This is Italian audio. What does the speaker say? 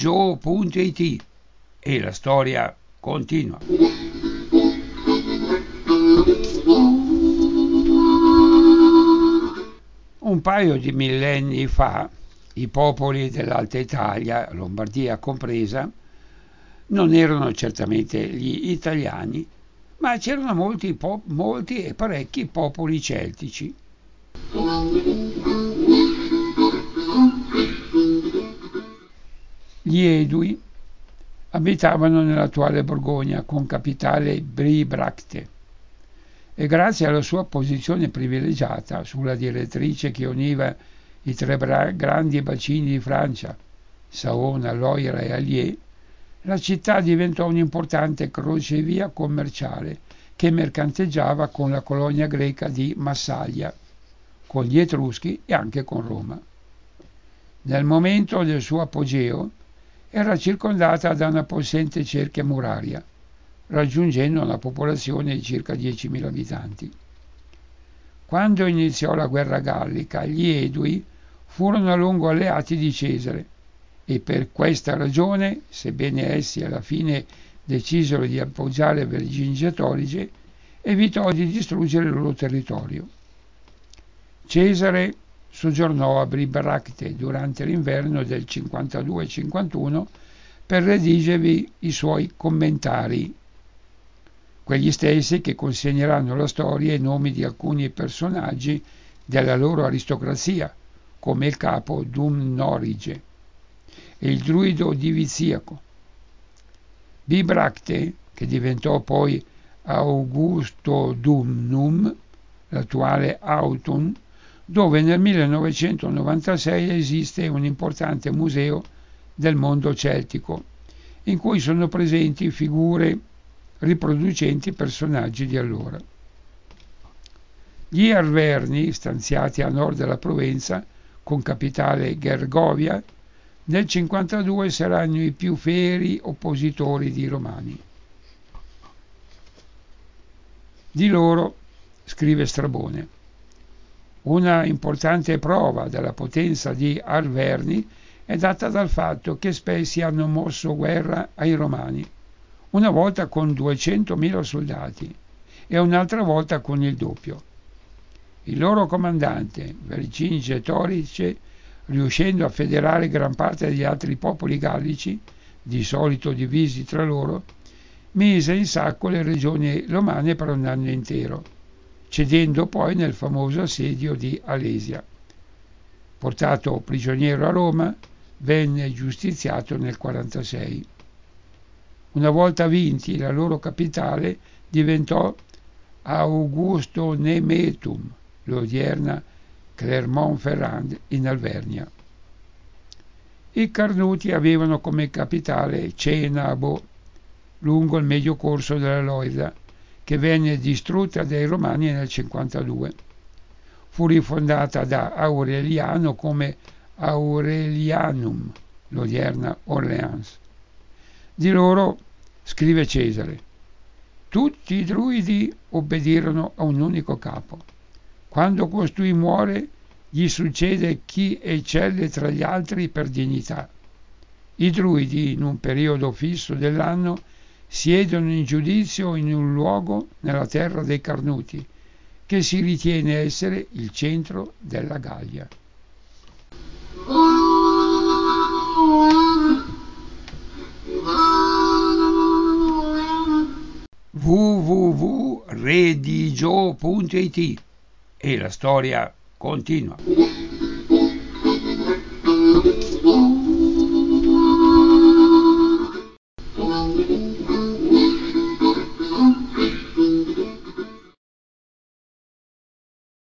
redigio.it e la storia continua. Un paio di millenni fa i popoli dell'Alta Italia, Lombardia compresa, non erano certamente gli italiani, ma c'erano molti e parecchi popoli celtici. Gli Edui abitavano nell'attuale Borgogna, con capitale Bibracte, e grazie alla sua posizione privilegiata sulla direttrice che univa i tre grandi bacini di Francia, Saona, Loira e Allier, la città diventò un'importante crocevia commerciale che mercanteggiava con la colonia greca di Massalia, con gli Etruschi e anche con Roma. Nel momento del suo apogeo era circondata da una possente cerchia muraria, raggiungendo una popolazione di circa 10.000 abitanti. Quando iniziò la guerra gallica, gli Edui furono a lungo alleati di Cesare e per questa ragione, sebbene essi alla fine decisero di appoggiare Vercingetorige, evitò di distruggere il loro territorio. Cesare soggiornò a Bibracte durante l'inverno del 52-51 per redigervi i suoi commentari, quegli stessi che consegneranno alla storia i nomi di alcuni personaggi della loro aristocrazia, come il capo Dumnorige e il druido Diviziaco. Bibracte, che diventò poi Augustodumnum, l'attuale Autun, dove nel 1996 esiste un importante museo del mondo celtico, in cui sono presenti figure riproducenti personaggi di allora. Gli Arverni, stanziati a nord della Provenza, con capitale Gergovia, nel 52 saranno i più feri oppositori dei Romani. Di loro scrive Strabone: una importante prova della potenza di Arverni è data dal fatto che spesso hanno mosso guerra ai Romani, una volta con 200.000 soldati e un'altra volta con il doppio. Il loro comandante, Vercingetorige, riuscendo a federare gran parte degli altri popoli gallici, di solito divisi tra loro, mise in sacco le regioni romane per un anno intero, cedendo poi nel famoso assedio di Alesia. Portato prigioniero a Roma, venne giustiziato nel 46. Una volta vinti, la loro capitale diventò Augustonemetum, l'odierna Clermont-Ferrand in Alvernia. I Carnuti avevano come capitale Cenabo, lungo il medio corso della Loira, che venne distrutta dai Romani nel 52. Fu rifondata da Aureliano come Aurelianum, l'odierna Orléans. Di loro scrive Cesare: tutti i druidi obbedirono a un unico capo. Quando costui muore, gli succede chi eccelle tra gli altri per dignità. I druidi, in un periodo fisso dell'anno, siedono in giudizio in un luogo nella terra dei Carnuti, che si ritiene essere il centro della Gallia. www.redigio.it e la storia continua.